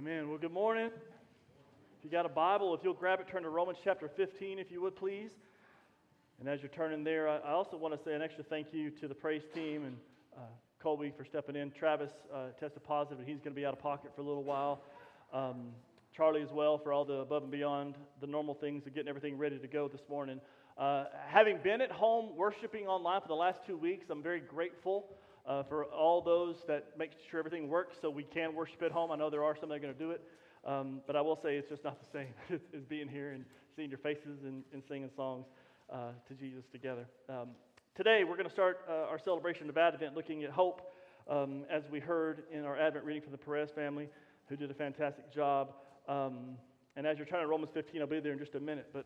Amen. Well, good morning. If you got a Bible, if you'll grab it, turn to Romans chapter 15, if you would, please. And as you're turning there, I also want to say an extra thank you to the praise team and Colby for stepping in. Travis tested positive, and he's going to be out of pocket for a little while. Charlie as well for all the above and beyond the normal things of getting everything ready to go this morning. Having been at home worshiping online for the last 2 weeks, I'm very grateful for all those that make sure everything works so we can worship at home. I know there are some that are going to do it, but I will say it's just not the same as being here and seeing your faces and singing songs to Jesus together. Today we're going to start our celebration of Advent looking at hope, as we heard in our Advent reading from the Perez family, who did a fantastic job. And as you're turning to Romans 15, I'll be there in just a minute. But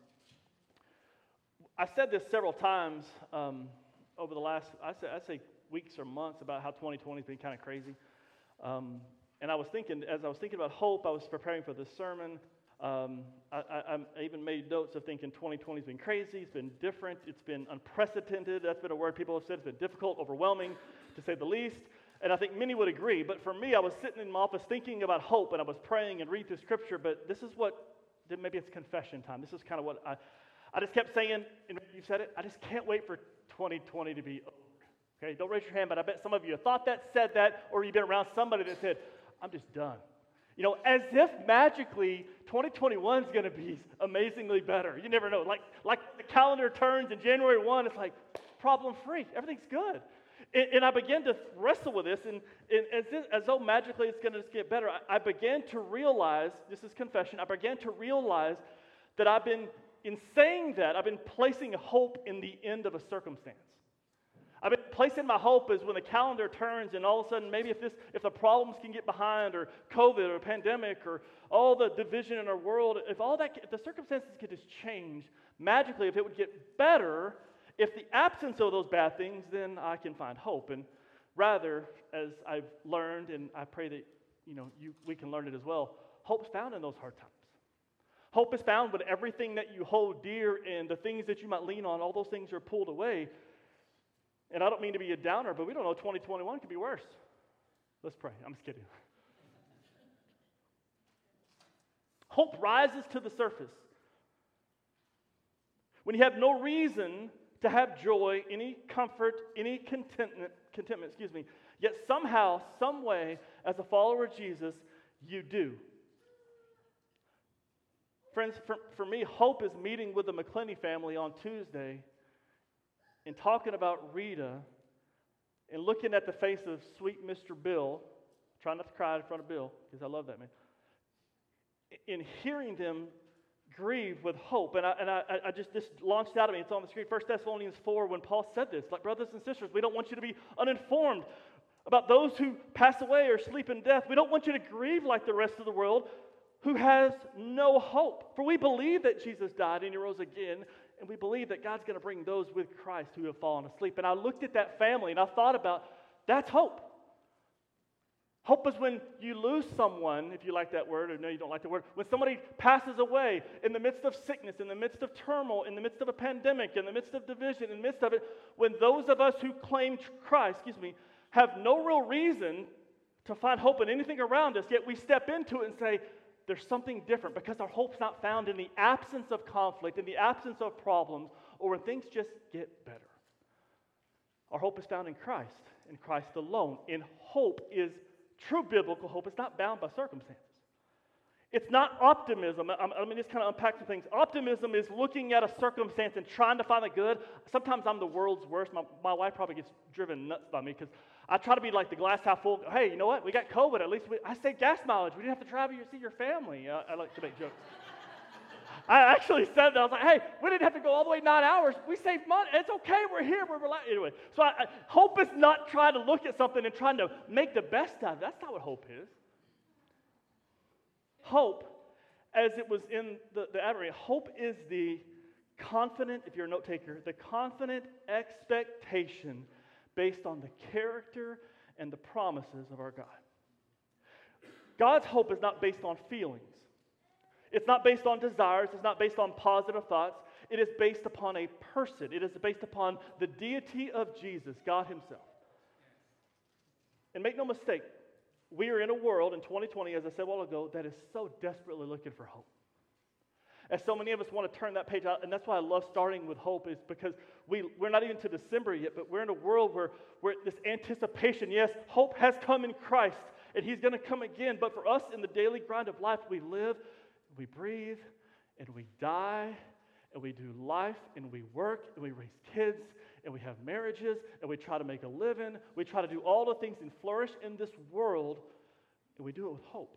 I said this several times over the last, I'd say weeks or months, about how 2020 has been kind of crazy. And I was thinking, as I was thinking about hope, I was preparing for this sermon. I even made notes of thinking 2020 has been crazy, it's been different, it's been unprecedented. That's been a word people have said. It's been difficult, overwhelming, to say the least. And I think many would agree. But for me, I was sitting in my office thinking about hope, and I was praying and reading through Scripture. But this is what, maybe it's confession time. This is kind of what I just kept saying, and you said it, I just can't wait for 2020 to be over. Okay, don't raise your hand, but I bet some of you have thought that, said that, or you've been around somebody that said, I'm just done. You know, as if magically 2021 is going to be amazingly better. You never know. Like the calendar turns in January 1, it's like problem-free. Everything's good. And I began to wrestle with this, and as though magically it's going to just get better, I began to realize, this is confession, I began to realize that in saying that, I've been placing hope in the end of a circumstance. I've been placing my hope as when the calendar turns and all of a sudden maybe if the problems can get behind, or COVID or pandemic or all the division in our world, if the circumstances could just change magically, if it would get better, if the absence of those bad things, then I can find hope. And rather, as I've learned, and I pray that we can learn it as well, hope's found in those hard times. Hope is found when everything that you hold dear and the things that you might lean on, all those things are pulled away. And I don't mean to be a downer, but we don't know, 2021 could be worse. Let's pray. I'm just kidding. Hope rises to the surface when you have no reason to have joy, any comfort, any contentment, yet somehow, some way, as a follower of Jesus, you do. Friends, for me, hope is meeting with the McClenny family on Tuesday and talking about Rita and looking at the face of sweet Mr. Bill, trying not to cry in front of Bill, because I love that man, in hearing them grieve with hope. And I just this launched out of me. It's on the screen. 1 Thessalonians 4, when Paul said this, like, brothers and sisters, we don't want you to be uninformed about those who pass away or sleep in death. We don't want you to grieve like the rest of the world who has no hope. For we believe that Jesus died and he rose again, and we believe that God's going to bring those with Christ who have fallen asleep. And I looked at that family and I thought about, that's hope. Hope is when you lose someone, if you like that word, or no, you don't like the word. When somebody passes away in the midst of sickness, in the midst of turmoil, in the midst of a pandemic, in the midst of division, in the midst of it, when those of us who claim Christ, have no real reason to find hope in anything around us, yet we step into it and say, there's something different, because our hope's not found in the absence of conflict, in the absence of problems, or when things just get better. Our hope is found in Christ alone. And hope is true biblical hope. It's not bound by circumstances. It's not optimism. Let me just kind of unpack some things. Optimism is looking at a circumstance and trying to find the good. Sometimes I'm the world's worst. My wife probably gets driven nuts by me because I try to be like the glass half full. Hey, you know what? We got COVID. At least I saved gas mileage. We didn't have to travel to see your family. I like to make jokes. I actually said that. I was like, hey, we didn't have to go all the way 9 hours. We saved money. It's okay. We're here. We're relaxed. Anyway, so hope is not trying to look at something and trying to make the best out of it. That's not what hope is. Hope, as it was in the Advent, hope is the confident, if you're a note taker, the confident expectation based on the character and the promises of our God. God's hope is not based on feelings. It's not based on desires. It's not based on positive thoughts. It is based upon a person. It is based upon the deity of Jesus, God himself. And make no mistake, We are in a world in 2020, as I said a while ago, that is so desperately looking for hope. And so many of us want to turn that page out, and that's why I love starting with hope, is because we're not even to December yet, but we're in a world where this anticipation, yes, hope has come in Christ, and He's going to come again. But for us in the daily grind of life, we live, we breathe, and we die, and we do life, and we work, and we raise kids, and we have marriages, and we try to make a living. We try to do all the things and flourish in this world, and we do it with hope.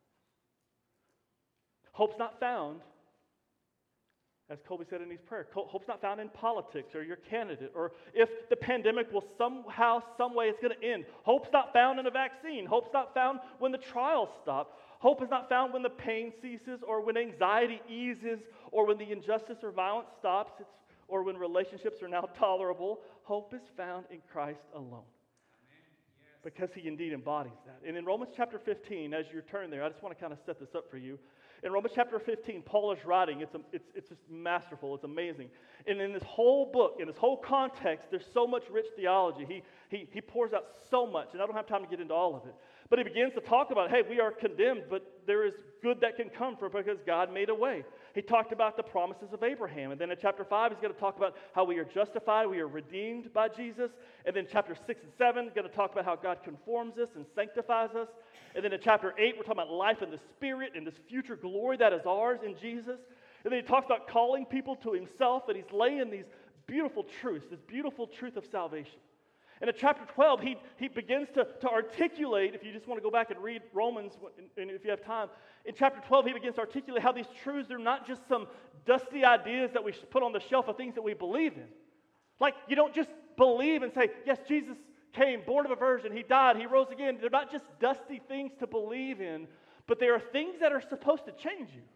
Hope's not found, as Colby said in his prayer, hope's not found in politics or your candidate, or if the pandemic will somehow, some way, it's going to end. Hope's not found in a vaccine. Hope's not found when the trials stop. Hope is not found when the pain ceases, or when anxiety eases, or when the injustice or violence stops, or when relationships are now tolerable. Hope is found in Christ alone. Because He indeed embodies that. And in Romans chapter 15, as you turn there, I just want to kind of set this up for you. In Romans chapter 15, Paul is writing. It's just masterful. It's amazing. And in this whole book, in this whole context, there's so much rich theology. He pours out so much, and I don't have time to get into all of it. But he begins to talk about, hey, we are condemned, but there is good that can come from because God made a way. He talked about the promises of Abraham. And then in chapter 5, he's going to talk about how we are justified, we are redeemed by Jesus. And then chapter 6 and 7, going to talk about how God conforms us and sanctifies us. And then in chapter 8, we're talking about life in the Spirit and this future glory that is ours in Jesus. And then he talks about calling people to himself, and he's laying these beautiful truths, this beautiful truth of salvation. And in chapter 12, he begins to articulate, if you just want to go back and read Romans, and if you have time, in chapter 12, he begins to articulate how these truths are not just some dusty ideas that we should put on the shelf of things that we believe in. Like, you don't just believe and say, yes, Jesus came, born of a virgin, He died, He rose again. They're not just dusty things to believe in, but they are things that are supposed to change you.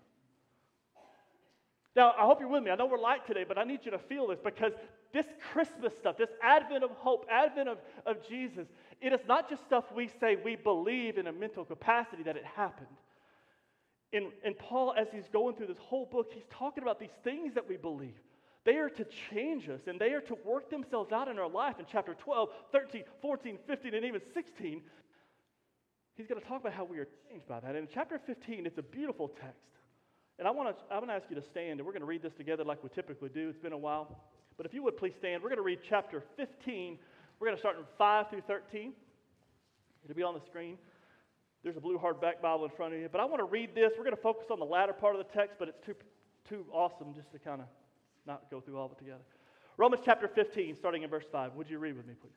Now, I hope you're with me. I know we're light today, but I need you to feel this, because this Christmas stuff, this advent of hope, advent of Jesus, it is not just stuff we say we believe in a mental capacity that it happened. And Paul, as he's going through this whole book, he's talking about these things that we believe. They are to change us, and they are to work themselves out in our life. In chapter 12, 13, 14, 15, and even 16, he's going to talk about how we are changed by that. And in chapter 15, it's a beautiful text. And I'm going to ask you to stand, and we're going to read this together like we typically do. It's been a while. But if you would please stand, we're going to read chapter 15. We're going to start in 5 through 13. It'll be on the screen. There's a blue hardback Bible in front of you. But I want to read this. We're going to focus on the latter part of the text, but it's too awesome just to kind of not go through all of it together. Romans chapter 15, starting in verse 5. Would you read with me, please?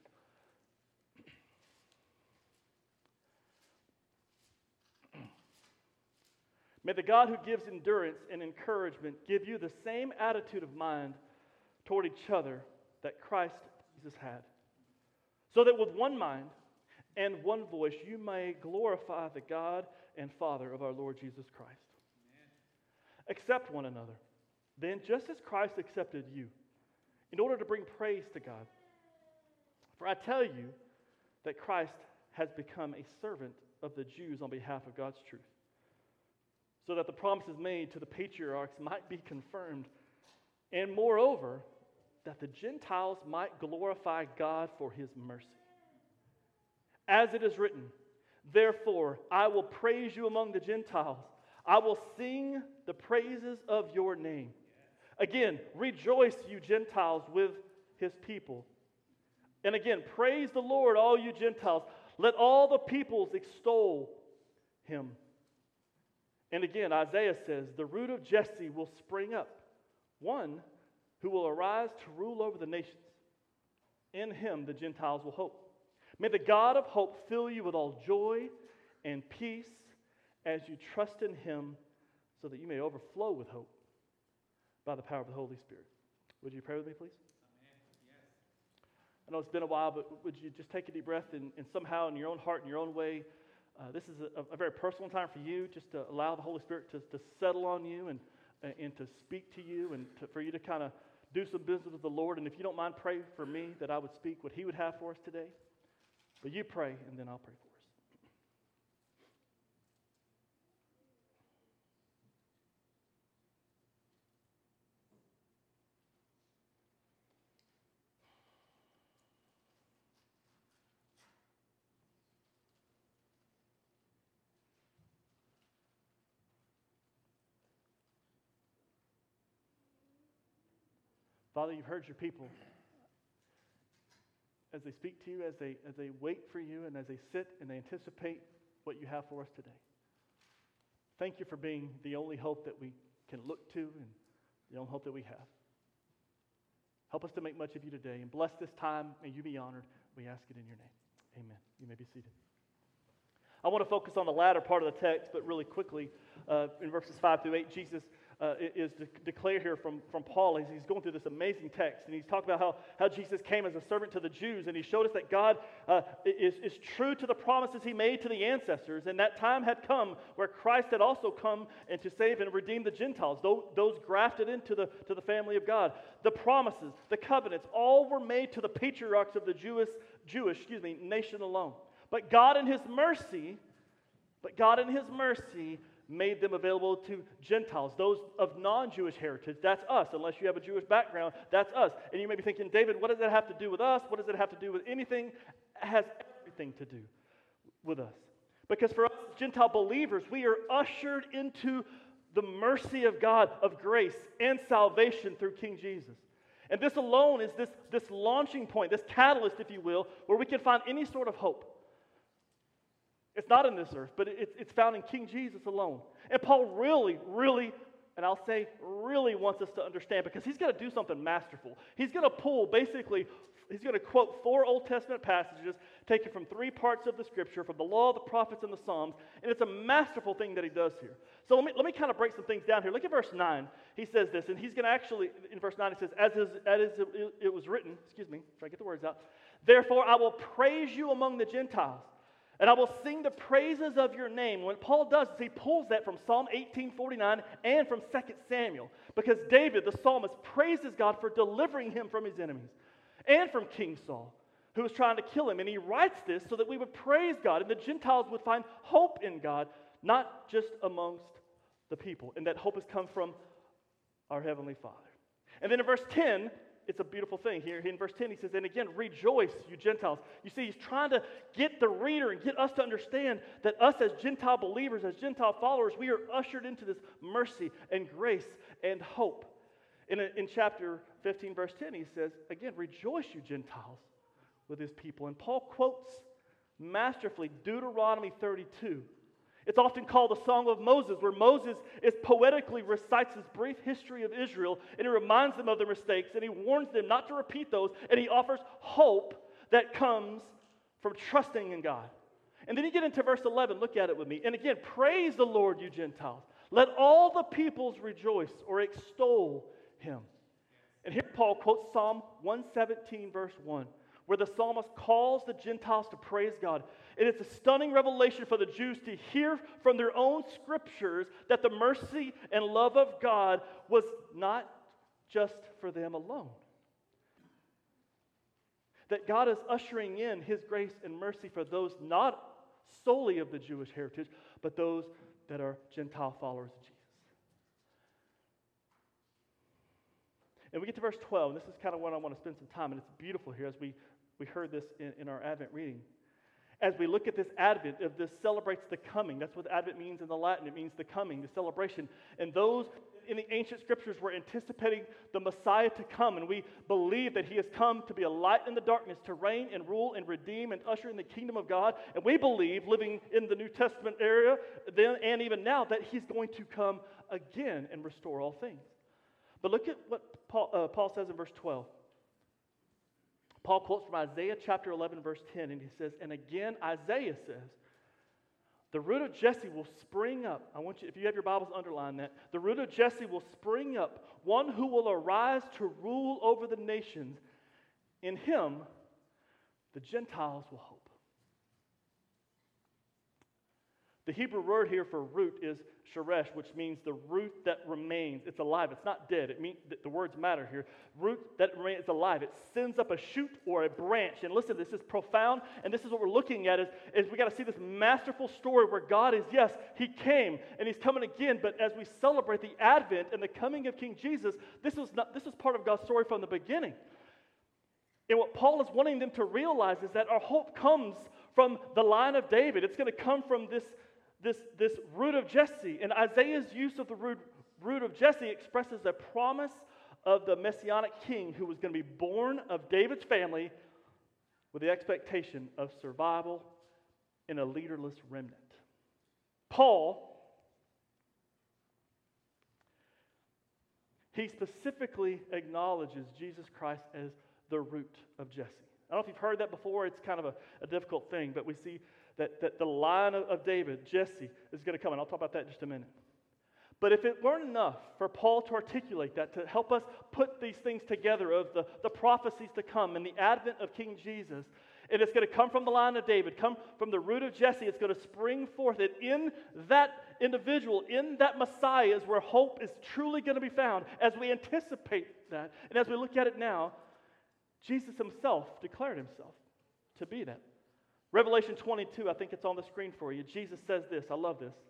May the God who gives endurance and encouragement give you the same attitude of mind toward each other that Christ Jesus had, so that with one mind and one voice you may glorify the God and Father of our Lord Jesus Christ. Amen. Accept one another, then, just as Christ accepted you, in order to bring praise to God. For I tell you that Christ has become a servant of the Jews on behalf of God's truth, so that the promises made to the patriarchs might be confirmed, and moreover, that the Gentiles might glorify God for His mercy. As it is written, therefore I will praise you among the Gentiles. I will sing the praises of your name. Again, rejoice, you Gentiles, with His people. And again, praise the Lord, all you Gentiles. Let all the peoples extol Him. And again, Isaiah says, the root of Jesse will spring up, one who will arise to rule over the nations. In Him the Gentiles will hope. May the God of hope fill you with all joy and peace as you trust in Him, so that you may overflow with hope by the power of the Holy Spirit. Would you pray with me, please? Amen. Yes. I know it's been a while, but would you just take a deep breath and somehow in your own heart, in your own way, this is a very personal time for you, just to allow the Holy Spirit to settle on you and to speak to you, and for you to kind of do some business with the Lord. And if you don't mind, pray for me that I would speak what He would have for us today. But you pray, and then I'll pray for us. Father, you've heard your people as they speak to you, as they wait for you, and as they sit and they anticipate what you have for us today. Thank you for being the only hope that we can look to and the only hope that we have. Help us to make much of you today, and bless this time. May you be honored. We ask it in your name. Amen. You may be seated. I want to focus on the latter part of the text, but really quickly, in verses 5 through 8, Jesus is declared here from Paul. He's going through this amazing text, and he's talking about how Jesus came as a servant to the Jews, and he showed us that God is true to the promises he made to the ancestors, and that time had come where Christ had also come and to save and redeem the Gentiles, those grafted into the family of God. The promises, the covenants, all were made to the patriarchs of the Jewish nation alone. But God in his mercy made them available to Gentiles, those of non-Jewish heritage. That's us. Unless you have a Jewish background, that's us. And you may be thinking, David, what does that have to do with us? What does it have to do with anything? It has everything to do with us. Because for us, Gentile believers, we are ushered into the mercy of God, of grace and salvation through King Jesus. And this alone is this launching point, this catalyst, if you will, where we can find any sort of hope. It's not in this earth, but it's found in King Jesus alone. And Paul really, and I'll say really wants us to understand, because he's going to do something masterful. He's going to he's going to quote 4 Old Testament passages taken from 3 parts of the Scripture, from the Law, the Prophets, and the Psalms, and it's a masterful thing that he does here. So let me kind of break some things down here. Look at verse 9. He says this, and he's going to actually, in verse 9, he says, as it was written, try to get the words out, therefore I will praise you among the Gentiles, and I will sing the praises of your name. What Paul does is he pulls that from Psalm 18:49 and from 2 Samuel. Because David, the psalmist, praises God for delivering him from his enemies and from King Saul, who was trying to kill him. And he writes this so that we would praise God and the Gentiles would find hope in God, not just amongst the people. And that hope has come from our Heavenly Father. And then in verse 10, it's a beautiful thing. Here in verse 10, he says, and again, rejoice, you Gentiles. You see, he's trying to get the reader and get us to understand that us as Gentile believers, as Gentile followers, we are ushered into this mercy and grace and hope. In chapter 15, verse 10, he says, again, rejoice, you Gentiles, with his people. And Paul quotes masterfully Deuteronomy 32. It's often called the Song of Moses, where Moses poetically recites his brief history of Israel, and he reminds them of their mistakes, and he warns them not to repeat those, and he offers hope that comes from trusting in God. And then you get into verse 11. Look at it with me. And again, praise the Lord, you Gentiles. Let all the peoples rejoice or extol him. And here Paul quotes Psalm 117, verse 1. Where the psalmist calls the Gentiles to praise God. And it's a stunning revelation for the Jews to hear from their own scriptures that the mercy and love of God was not just for them alone. That God is ushering in his grace and mercy for those not solely of the Jewish heritage, but those that are Gentile followers of Jesus. And we get to verse 12, and this is kind of what I want to spend some time, and it's beautiful here as we heard this in our Advent reading. As we look at this Advent, this celebrates the coming. That's what Advent means in the Latin. It means the coming, the celebration. And those in the ancient scriptures were anticipating the Messiah to come, and we believe that he has come to be a light in the darkness, to reign and rule and redeem and usher in the kingdom of God. And we believe, living in the New Testament era then and even now, that he's going to come again and restore all things. But look at what Paul says in verse 12. Paul quotes from Isaiah chapter 11, verse 10, and he says, and again, Isaiah says, the root of Jesse will spring up. I want you, if you have your Bibles, underline that. The root of Jesse will spring up, one who will arise to rule over the nations. In him, the Gentiles will hope. The Hebrew word here for root is sheresh, which means the root that remains. It's alive. It's not dead. It means the words matter here. Root that remains is alive. It sends up a shoot or a branch. And listen, this is profound, and this is what we're looking at is we got to see this masterful story where God is, yes, he came, and he's coming again, but as we celebrate the Advent and the coming of King Jesus, this is part of God's story from the beginning. And what Paul is wanting them to realize is that our hope comes from the line of David. It's going to come from this root of Jesse. And Isaiah's use of the root of Jesse expresses a promise of the Messianic king who was going to be born of David's family with the expectation of survival in a leaderless remnant. Paul, he specifically acknowledges Jesus Christ as the root of Jesse. I don't know if you've heard that before. It's kind of a difficult thing, but we see that the line of David, Jesse, is going to come, and I'll talk about that in just a minute. But if it weren't enough for Paul to articulate that, to help us put these things together of the prophecies to come and the advent of King Jesus, and it's going to come from the line of David, come from the root of Jesse, it's going to spring forth. And in that individual, in that Messiah, is where hope is truly going to be found. As we anticipate that, and as we look at it now, Jesus himself declared himself to be that. Revelation 22, I think it's on the screen for you. Jesus says this, I love this.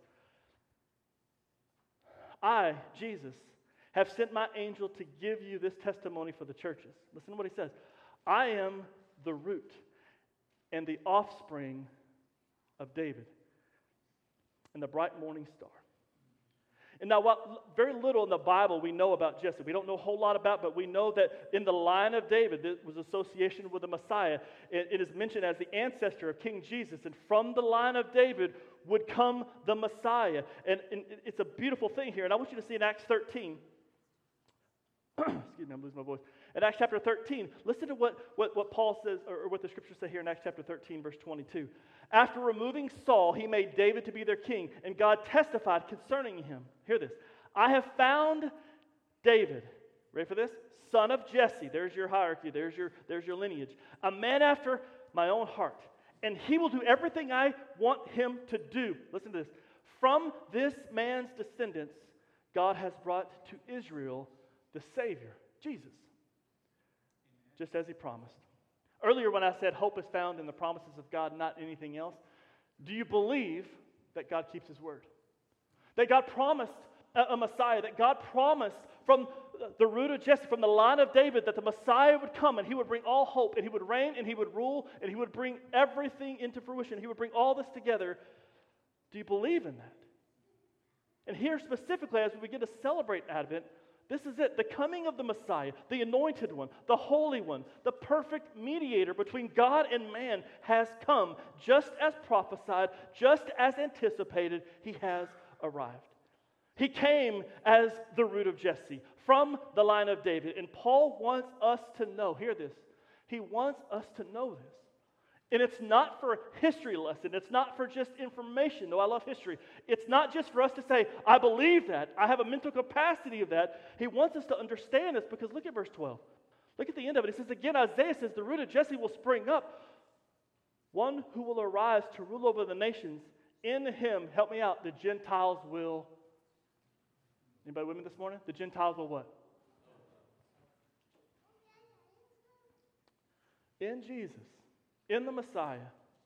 I, Jesus, have sent my angel to give you this testimony for the churches. Listen to what he says. I am the root and the offspring of David and the bright morning star. And now, what very little in the Bible we know about Jesse. We don't know a whole lot about, but we know that in the line of David, there was association with the Messiah. It is mentioned as the ancestor of King Jesus, and from the line of David would come the Messiah. And it's a beautiful thing here. And I want you to see in Acts 13. Excuse me, I'm losing my voice. In Acts chapter 13, listen to what Paul says, or what the scriptures say here in Acts chapter 13, verse 22. After removing Saul, he made David to be their king, and God testified concerning him. Hear this. I have found David, ready for this? Son of Jesse. There's your hierarchy. There's your lineage. A man after my own heart. And he will do everything I want him to do. Listen to this. From this man's descendants, God has brought to Israel the Savior, Jesus, just as he promised. Earlier when I said hope is found in the promises of God, not anything else, do you believe that God keeps his word? That God promised a Messiah, that God promised from the root of Jesse, from the line of David, that the Messiah would come and he would bring all hope and he would reign and he would rule and he would bring everything into fruition. He would bring all this together. Do you believe in that? And here specifically, as we begin to celebrate Advent, this is it, the coming of the Messiah, the anointed one, the holy one, the perfect mediator between God and man has come, just as prophesied, just as anticipated, he has arrived. He came as the root of Jesse, from the line of David. And Paul wants us to know, hear this, he wants us to know this. And it's not for a history lesson. It's not for just information, though I love history. It's not just for us to say, I believe that. I have a mental capacity of that. He wants us to understand this because look at verse 12. Look at the end of it. It says again, Isaiah says, the root of Jesse will spring up. One who will arise to rule over the nations. In him, help me out, the Gentiles will. Anybody with me this morning? The Gentiles will what? In Jesus. In the Messiah,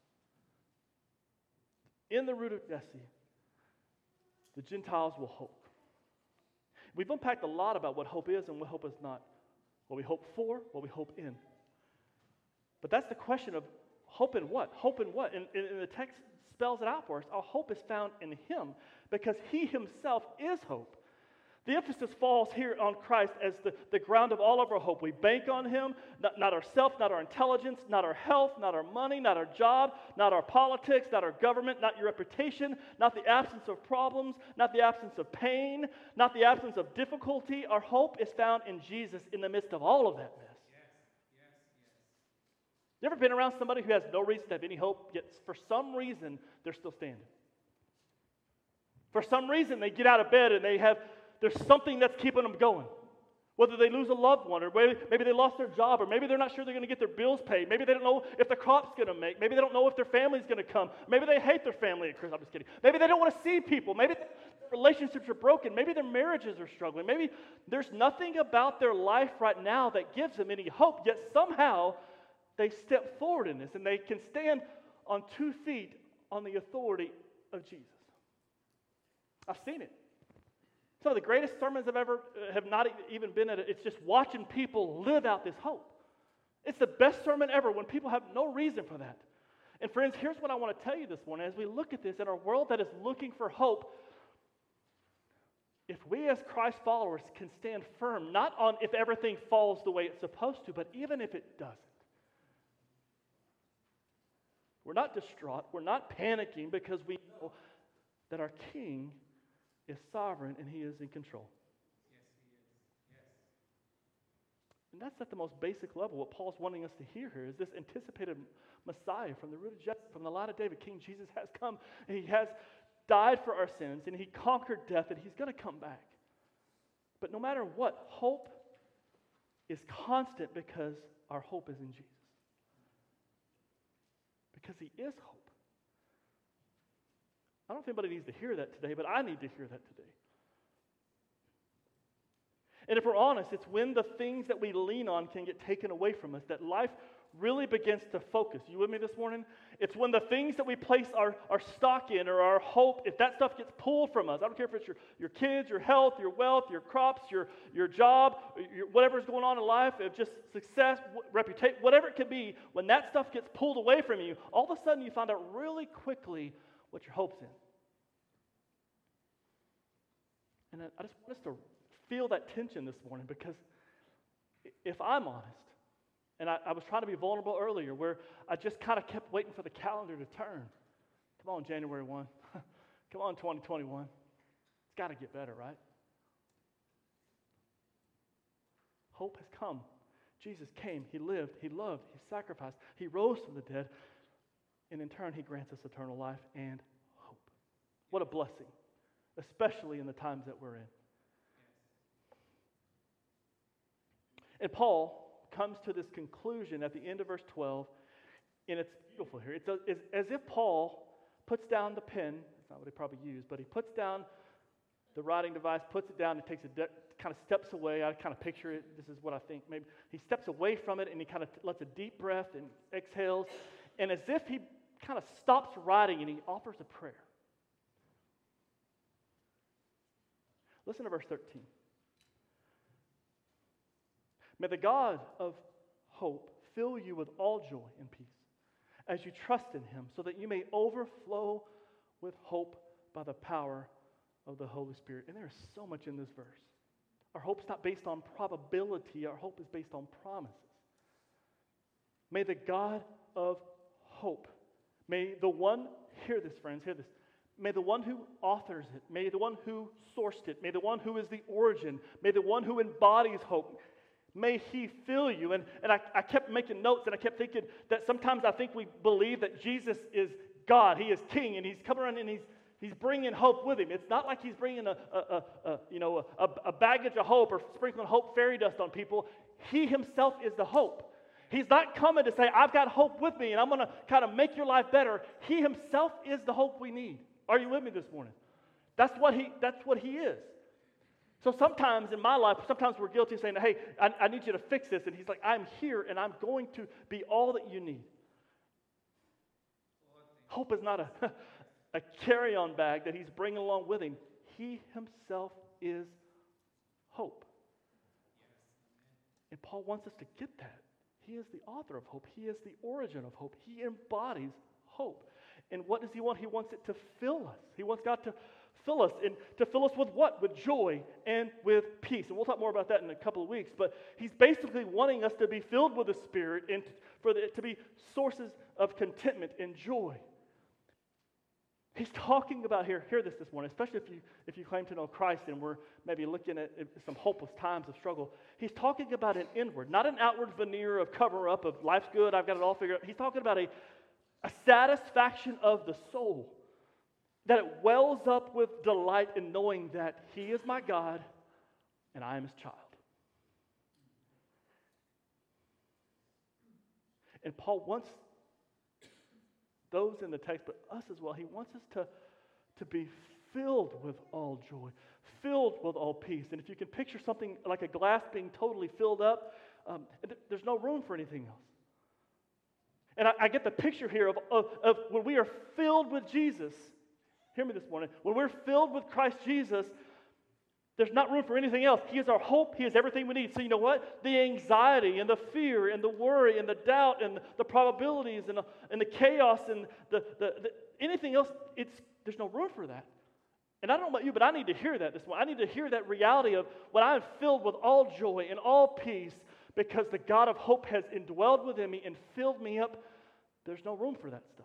in the root of Jesse, the Gentiles will hope. We've unpacked a lot about what hope is and what hope is not. What we hope for, what we hope in. But that's the question of hope in what? Hope in what? And the text spells it out for us. Our hope is found in him because he himself is hope. The emphasis falls here on Christ as the ground of all of our hope. We bank on him, not ourselves, not our intelligence, not our health, not our money, not our job, not our politics, not our government, not your reputation, not the absence of problems, not the absence of pain, not the absence of difficulty. Our hope is found in Jesus in the midst of all of that mess. Yes. You ever been around somebody who has no reason to have any hope, yet for some reason they're still standing? For some reason they get out of bed and there's something that's keeping them going. Whether they lose a loved one, or maybe they lost their job, or maybe they're not sure they're going to get their bills paid. Maybe they don't know if the crop's going to make. Maybe they don't know if their family's going to come. Maybe they hate their family at Christmas. I'm just kidding. Maybe they don't want to see people. Maybe their relationships are broken. Maybe their marriages are struggling. Maybe there's nothing about their life right now that gives them any hope, yet somehow they step forward in this, and they can stand on 2 feet on the authority of Jesus. I've seen it. Some of the greatest sermons I've ever have not even been at it. It's just watching people live out this hope. It's the best sermon ever when people have no reason for that. And friends, here's what I want to tell you this morning. As we look at this in our world that is looking for hope, if we as Christ followers can stand firm, not on if everything falls the way it's supposed to, but even if it doesn't. We're not distraught. We're not panicking because we know that our King is sovereign and He is in control. Yes, He is. Yes. And that's at the most basic level. What Paul's wanting us to hear here is this anticipated Messiah from the root of Jesse, from the line of David. King Jesus has come, and He has died for our sins, and He conquered death, and He's going to come back. But no matter what, hope is constant because our hope is in Jesus. Because He is hope. I don't know if anybody needs to hear that today, but I need to hear that today. And if we're honest, it's when the things that we lean on can get taken away from us that life really begins to focus. You with me this morning? It's when the things that we place our stock in or our hope, if that stuff gets pulled from us, I don't care if it's your kids, your health, your wealth, your crops, your job, whatever's going on in life, if just success, reputation, whatever it could be, when that stuff gets pulled away from you, all of a sudden you find out really quickly what your hope's in. And I just want us to feel that tension this morning, because if I'm honest, and I was trying to be vulnerable earlier, where I just kind of kept waiting for the calendar to turn. Come on, January 1. Come on, 2021. It's got to get better, right? Hope has come. Jesus came. He lived. He loved. He sacrificed. He rose from the dead. And in turn, He grants us eternal life and hope. What a blessing, especially in the times that we're in. And Paul comes to this conclusion at the end of verse 12, and it's beautiful here. It's as if Paul puts down the pen. That's not what he probably used, but he puts down the writing device, puts it down, and takes kind of steps away. I kind of picture it. This is what I think. Maybe he steps away from it, and he kind of lets a deep breath and exhales, and as if he kind of stops writing, and he offers a prayer. Listen to verse 13. May the God of hope fill you with all joy and peace as you trust in Him, so that you may overflow with hope by the power of the Holy Spirit. And there's so much in this verse. Our hope's not based on probability. Our hope is based on promises. May the God of hope, may the one, hear this, friends, hear this. May the one who authors it, may the one who sourced it, may the one who is the origin, may the one who embodies hope, may He fill you. And I kept making notes, and I kept thinking that sometimes I think we believe that Jesus is God. He is King, and He's coming around and He's bringing hope with Him. It's not like He's bringing a baggage of hope or sprinkling hope fairy dust on people. He Himself is the hope. He's not coming to say, I've got hope with me, and I'm going to kind of make your life better. He Himself is the hope we need. Are you with me this morning? That's what He is. So sometimes in my life, sometimes we're guilty of saying, hey, I need you to fix this. And He's like, I'm here, and I'm going to be all that you need. Hope is not a carry-on bag that He's bringing along with Him. He Himself is hope. And Paul wants us to get that. He is the author of hope. He is the origin of hope. He embodies hope. And what does He want? He wants it to fill us. He wants God to fill us. And to fill us with what? With joy and with peace. And we'll talk more about that in a couple of weeks. But He's basically wanting us to be filled with the Spirit and for it to be sources of contentment and joy. He's talking about hear this morning, especially if you claim to know Christ and we're maybe looking at some hopeless times of struggle. He's talking about an inward, not an outward veneer of cover-up of life's good, I've got it all figured out. He's talking about a satisfaction of the soul, that it wells up with delight in knowing that He is my God and I am His child. And Paul wants those in the text, but us as well, he wants us to be filled with all joy, filled with all peace. And if you can picture something like a glass being totally filled up, there's no room for anything else. And I get the picture here of when we are filled with Jesus. Hear me this morning. When we're filled with Christ Jesus, there's not room for anything else. He is our hope. He is everything we need. So you know what? The anxiety and the fear and the worry and the doubt and the probabilities and the chaos and the anything else, there's no room for that. And I don't know about you, but I need to hear that this morning. I need to hear that reality of when I am filled with all joy and all peace because the God of hope has indwelled within me and filled me up. There's no room for that stuff.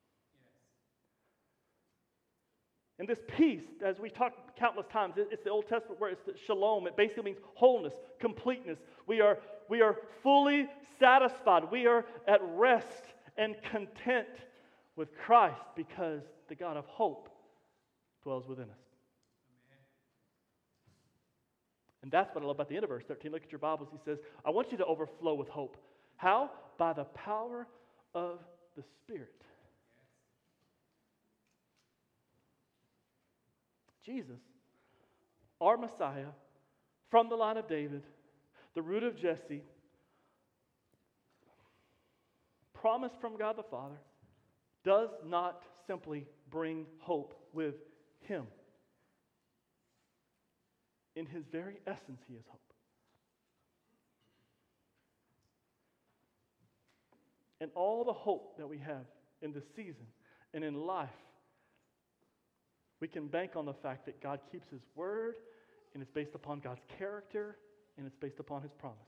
And this peace, as we talked countless times, it's the Old Testament word, it's the shalom. It basically means wholeness, completeness. We are fully satisfied. We are at rest and content with Christ because the God of hope dwells within us. And that's what I love about the end of verse 13. Look at your Bibles. He says, I want you to overflow with hope. How? By the power of the Spirit. Jesus, our Messiah, from the line of David, the root of Jesse, promised from God the Father, does not simply bring hope with Him. In His very essence, He is hope. And all the hope that we have in this season and in life, we can bank on the fact that God keeps His word, and it's based upon God's character, and it's based upon His promise.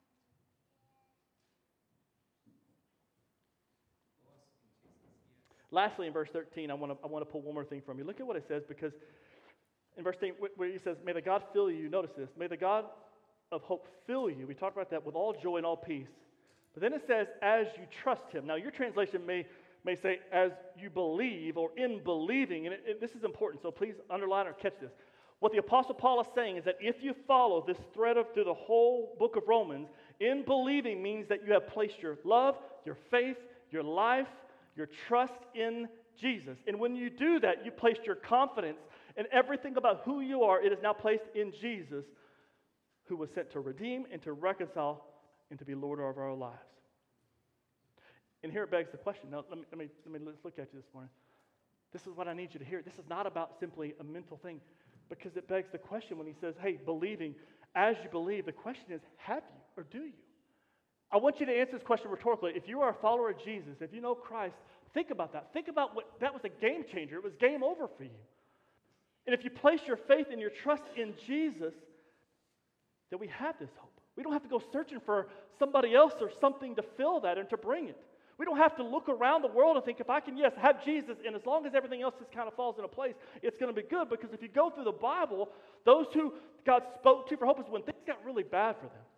Lastly, in verse 13, I want to pull one more thing from you. Look at what it says, because in verse 13, where He says, may the God fill you, notice this, may the God of hope fill you. We talked about that with all joy and all peace. But then it says, as you trust Him. Now, your translation may say, as you believe, or in believing, and this is important, so please underline or catch this. What the Apostle Paul is saying is that if you follow this thread through the whole book of Romans, in believing means that you have placed your love, your faith, your life, your trust in Jesus. And when you do that, you placed your confidence and everything about who you are, it is now placed in Jesus, who was sent to redeem and to reconcile and to be Lord of our lives. And here it begs the question. Now, let's look at you this morning. This is what I need you to hear. This is not about simply a mental thing, because it begs the question when he says, hey, believing, as you believe, the question is, have you or do you? I want you to answer this question rhetorically. If you are a follower of Jesus, if you know Christ, think about that. Think about what that was a game changer. It was game over for you. And if you place your faith and your trust in Jesus, then we have this hope. We don't have to go searching for somebody else or something to fill that and to bring it. We don't have to look around the world and think, if I can, yes, have Jesus, and as long as everything else just kind of falls into place, it's going to be good. Because if you go through the Bible, those who God spoke to for hope is when things got really bad for them.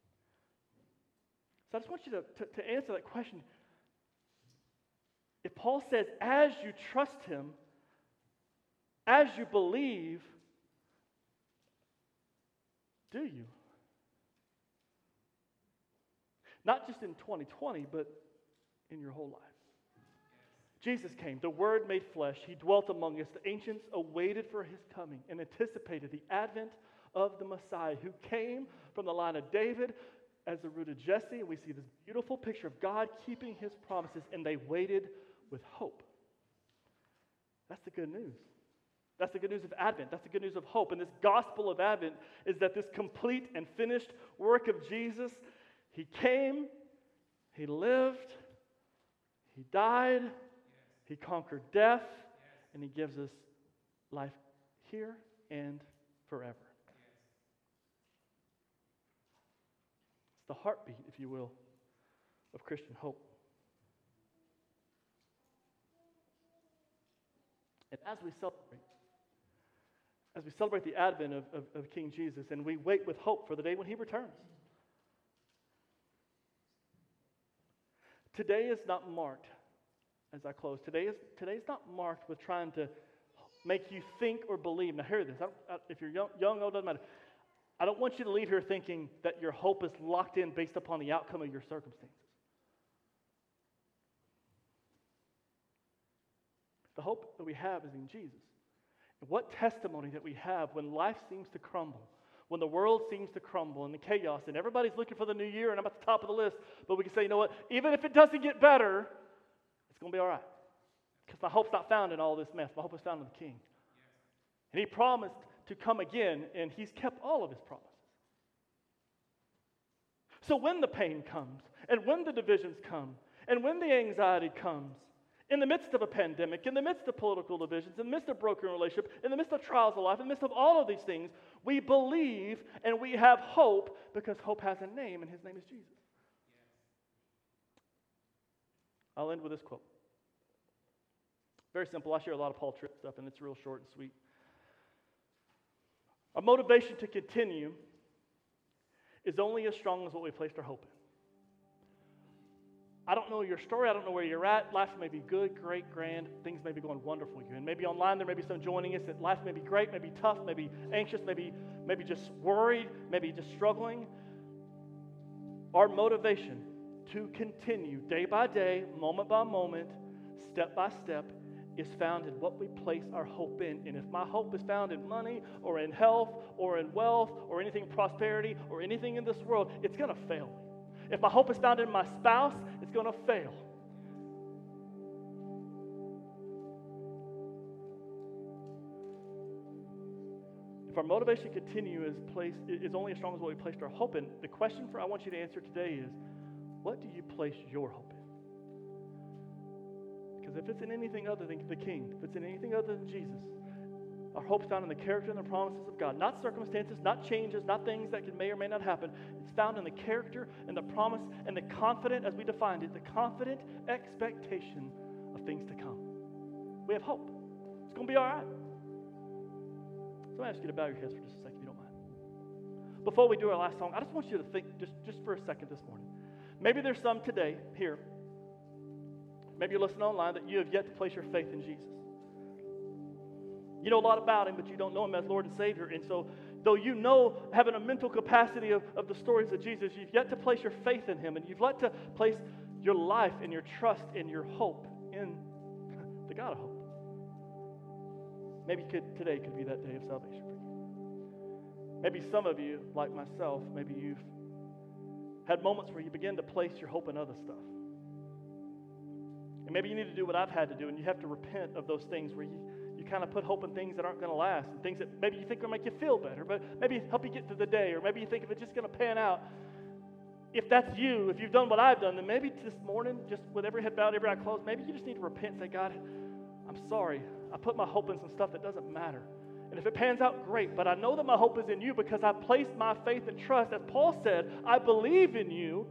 So I just want you to answer that question. If Paul says, as you trust Him, as you believe, do you? Not just in 2020, but in your whole life. Jesus came, the Word made flesh. He dwelt among us. The ancients awaited for His coming and anticipated the advent of the Messiah, who came from the line of David as the root of Jesse. And we see this beautiful picture of God keeping His promises, and they waited with hope. That's the good news. That's the good news of Advent. That's the good news of hope. And this gospel of Advent is that this complete and finished work of Jesus, He came, He lived, He died, He conquered death, and He gives us life here and forever. It's the heartbeat, if you will, of Christian hope. And as we celebrate the advent of King Jesus, and we wait with hope for the day when He returns, today is not marked, as I close, today is not marked with trying to make you think or believe. Now hear this, if you're young, old, doesn't matter. I don't want you to leave here thinking that your hope is locked in based upon the outcome of your circumstances. The hope that we have is in Jesus. And what testimony that we have when life seems to crumble, when the world seems to crumble and the chaos, and everybody's looking for the new year, and I'm at the top of the list, but we can say, you know what, even if it doesn't get better, it's going to be all right. Because my hope's not found in all this mess. My hope is found in the King. And He promised to come again, and He's kept all of His promises. So when the pain comes, and when the divisions come, and when the anxiety comes, In the midst of a pandemic, in the midst of political divisions, in the midst of broken relationship, in the midst of trials of life, in the midst of all of these things, we believe and we have hope because hope has a name, and his name is Jesus. I'll end with this quote. Very simple. I share a lot of Paul Tripp stuff, and it's real short and sweet. Our motivation to continue is only as strong as what we placed our hope in. I don't know your story. I don't know where you're at. Life may be good, great, grand. Things may be going wonderful for you. And maybe online there may be some joining us that life may be great, may be tough, maybe anxious, maybe just worried, maybe just struggling. Our motivation to continue day by day, moment by moment, step by step, is found in what we place our hope in. And if my hope is found in money or in health or in wealth or anything prosperity or anything in this world, it's going to fail me. If my hope is found in my spouse, it's going to fail. If our motivation to continue is only as strong as what we placed our hope in, the question I want you to answer today is, what do you place your hope in? Because if it's in anything other than the King, if it's in anything other than Jesus, our hope's found in the character and the promises of God. Not circumstances, not changes, not things that may or may not happen. It's found in the character and the promise and the confident, as we defined it, the confident expectation of things to come. We have hope. It's going to be all right. So I ask you to bow your heads for just a second, if you don't mind. Before we do our last song, I just want you to think just for a second this morning. Maybe there's some today here, maybe you're listening online, that you have yet to place your faith in Jesus. You know a lot about him, but you don't know him as Lord and Savior. And so, though you know, having a mental capacity of the stories of Jesus, you've yet to place your faith in him, and you've yet to place your life and your trust and your hope in the God of hope. Maybe today could be that day of salvation for you. Maybe some of you, like myself, maybe you've had moments where you begin to place your hope in other stuff. And maybe you need to do what I've had to do, and you have to repent of those things where you kind of put hope in things that aren't going to last, and things that maybe you think will make you feel better, but maybe help you get through the day, or maybe you think if it's just going to pan out. If that's you, if you've done what I've done, then maybe this morning, just with every head bowed, every eye closed, maybe you just need to repent and say, God, I'm sorry. I put my hope in some stuff that doesn't matter. And if it pans out, great, but I know that my hope is in you because I placed my faith and trust. As Paul said, I believe in you,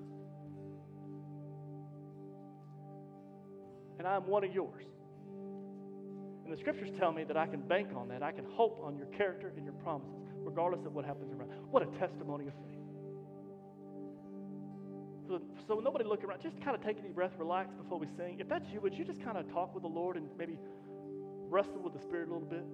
and I'm one of yours. And the scriptures tell me that I can bank on that. I can hope on your character and your promises, regardless of what happens around. What a testimony of faith. So nobody look around. Just kind of take a deep breath, relax before we sing. If that's you, would you just kind of talk with the Lord and maybe wrestle with the Spirit a little bit?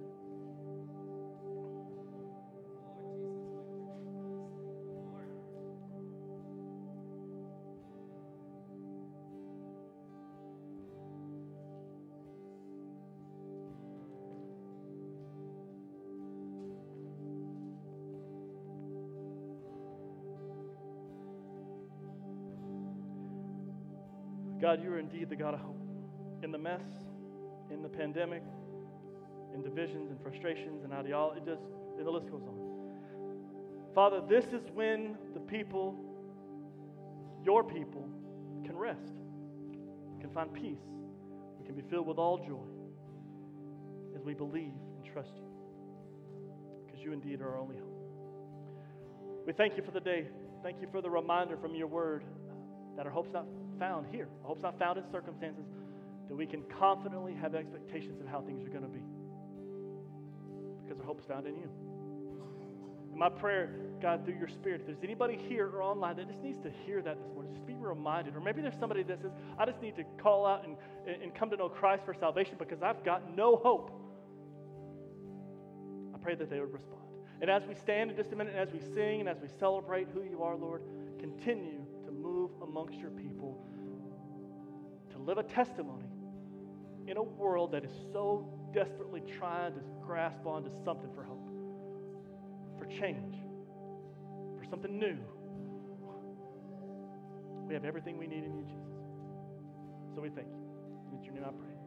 God, you are indeed the God of hope. In the mess, in the pandemic, in divisions and frustrations and ideology, and the list goes on. Father, this is when the people, your people, can rest, can find peace. We can be filled with all joy as we believe and trust you, because you indeed are our only hope. We thank you for the day. Thank you for the reminder from your word that our hope's not found here. Our hope's not found in circumstances, that we can confidently have expectations of how things are going to be, because our hope's found in you. And my prayer, God, through your Spirit, if there's anybody here or online that just needs to hear that this morning, just be reminded. Or maybe there's somebody that says, I just need to call out and come to know Christ for salvation because I've got no hope. I pray that they would respond. And as we stand in just a minute, and as we sing, and as we celebrate who you are, Lord, continue to move amongst your people to live a testimony in a world that is so desperately trying to grasp onto something for hope, for change, for something new. We have everything we need in you, Jesus. So we thank you. In your name I pray.